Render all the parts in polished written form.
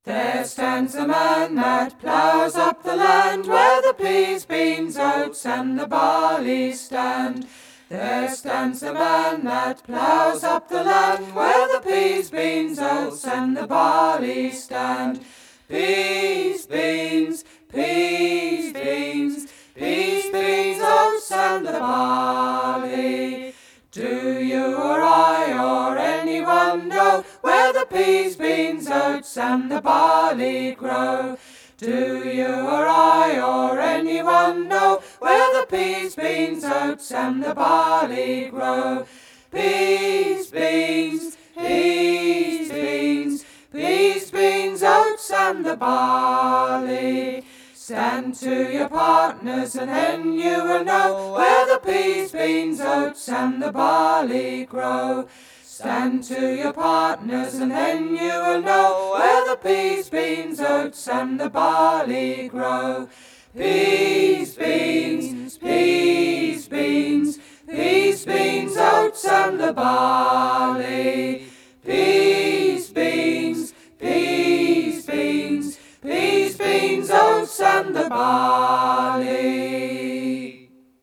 There stands the man that ploughs up the land where the peas, beans, oats and the barley stand. There stands the man that ploughs up the land where the peas, beans, oats and the barley stand. Peas, beans, peas, beans, peas, beans, oats and the barley. Do you or I or anyone know where the peas, beans, oats and the barley grow? Do you or I or anyone know where the peas, beans, oats and the barley grow? Peas, beans, peas, beans, peas, beans, oats and the barley. Stand to your partners and then you will know where the peas, beans, oats and the barley grow. Stand to your partners and then you will know where the peas, beans, oats and the barley grow. Peas, beans, peas, beans, peas, beans, oats and the barley. Peas, beans, peas, beans, peas, beans, oats and the barley.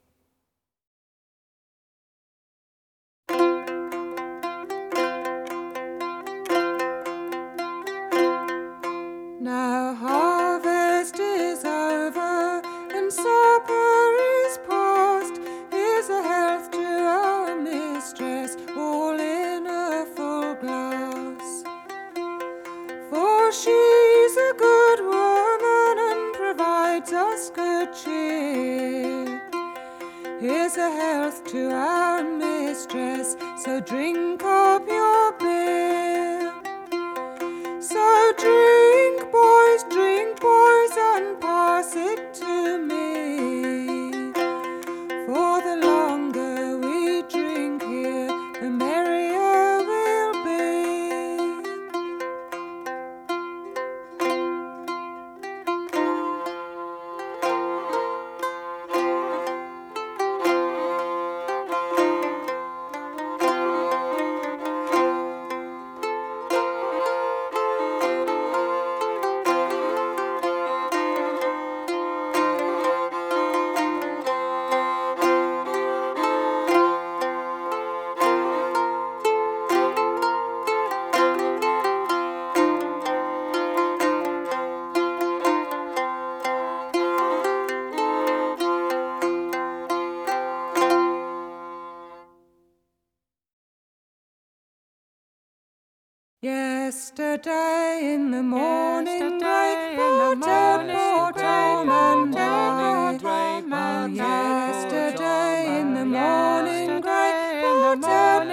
Now harvest is over and supper is past. Here's a health to our mistress, all in a full glass. For she's a good woman and provides us good cheer. Here's a health to our mistress, so drink up your beer. So drink, boys, and pass it to me. For the longer we drink here, the merrier we'll be. Yesterday in the morning grey, poor Tom and I. Oh, yesterday in the morning grey, poor Tom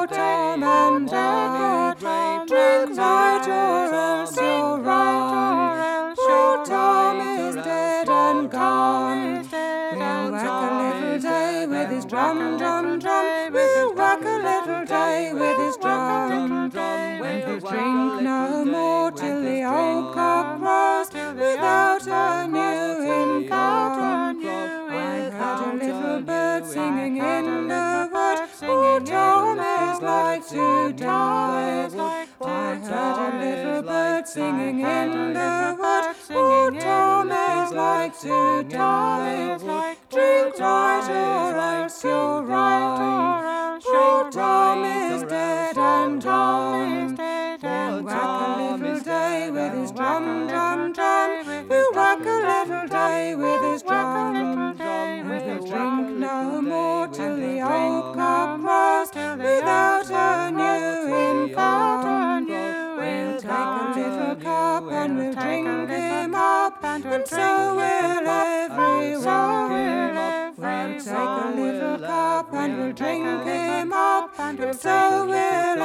and I. Drink right or else you're wrong. Poor Tom is dead and gone. We'll whack a little day with his drum, drum, drum. We'll whack a little day with his drum. We'll drink no more till the old cock crows without a new income. I heard a little bird singing in the wood. Poor Tom is like to die. I heard a little bird singing in the wood. Poor Tom is like to die. Drink right or else you're wrong. Poor Tom is dead and gone. We'll whack a little day with his drum, drum, drum. We'll whack a little day with his drum. And we'll drink no more till the old cock crows without a new income. We'll take a little cup and we'll drink him up, and so will everyone. We'll take a little cup and we'll drink him up, and so will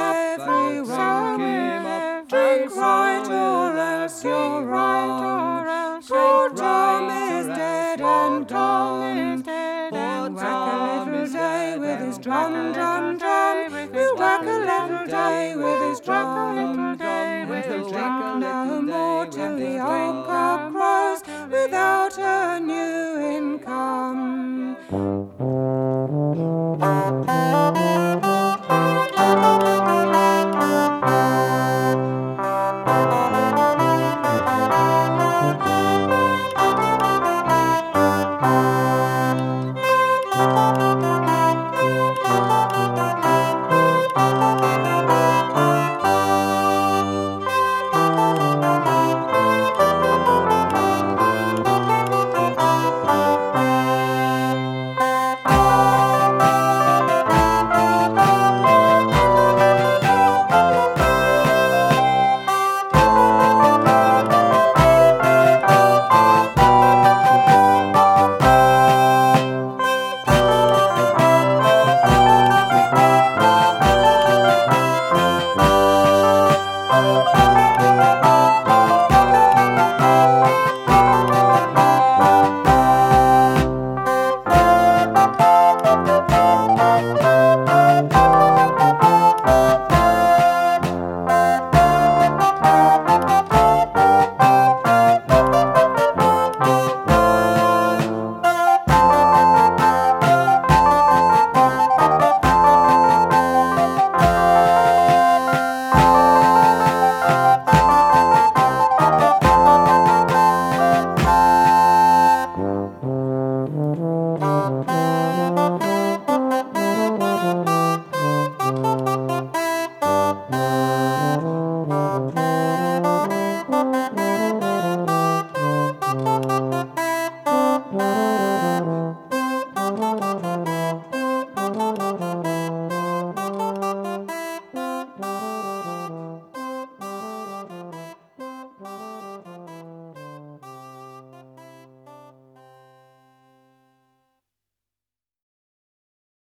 everyone. Drink right or else you're wrong. Poor Tom is dead and gone. We'll whack a little day with his drum, drum, drum. We'll whack a little day with his drum. We'll drink no